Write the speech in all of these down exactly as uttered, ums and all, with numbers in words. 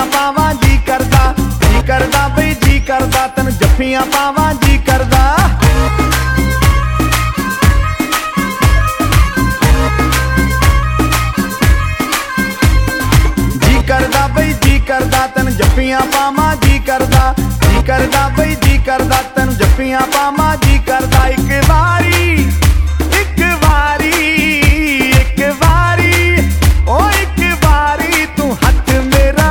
जफ्फियां पावां जी करदा, जी करदा बई जी करदा, तैनू जफ्फियां पावां जी करदा। जी करदा बई जी करदा, तैनू जफ्फियां पावां जी करदा, जी करदा बई जी करदा, तैनू जफ्फियां पावां जी करदा। इक वारी इक वारी इक वारी ओ इक वारी तू हथ मेरा,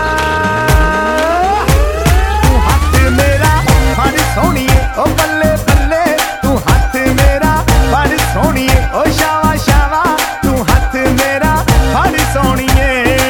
तू हथ मेरा फड़ सोहणीए ओ बल्ले बल्ले, तू हथ मेरा फड़ सोहणीए ओ शावा शावा, तू हथ मेरा फड़ सोहणीए।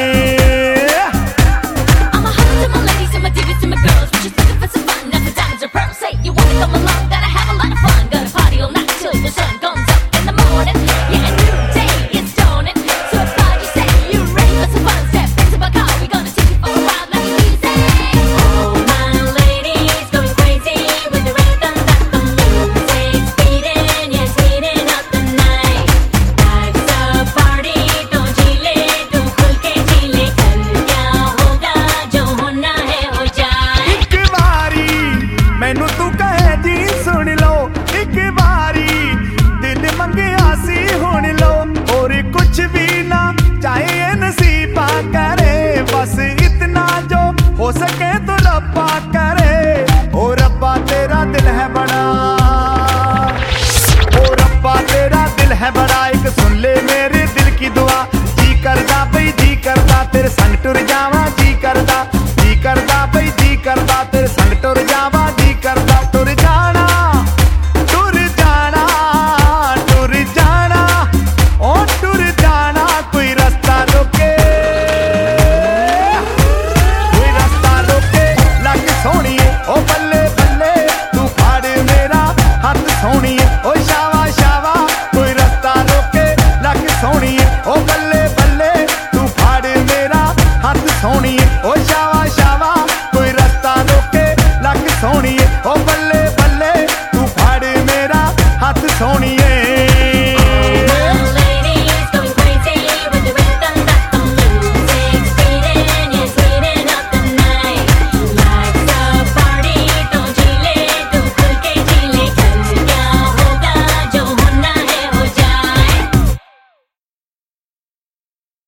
मैनू तू कहे जी सुन लो एक बारी, दिल मंगया सी हुण लो, और कुछ भी ना चाहे नसीबा करे, बस इतना जो हो सके तो रब्बा करे। ओ रब्बा तेरा दिल है बड़ा, ओ रब्बा तेरा दिल है बड़ा, एक सुन ले मेरे दिल की दुआ। जी करदा बई जी करदा, तेरे संग टुर जावा जी करदा, जी करदा बई जी करदा, तेरे संग टुर जावा जी करदा। टुर जाना टुर जाना टुर जाना ओ टुर जाना, कोई रास्ता रोके कोई रास्ता रोके, लग सोहणीए ओ बल्ले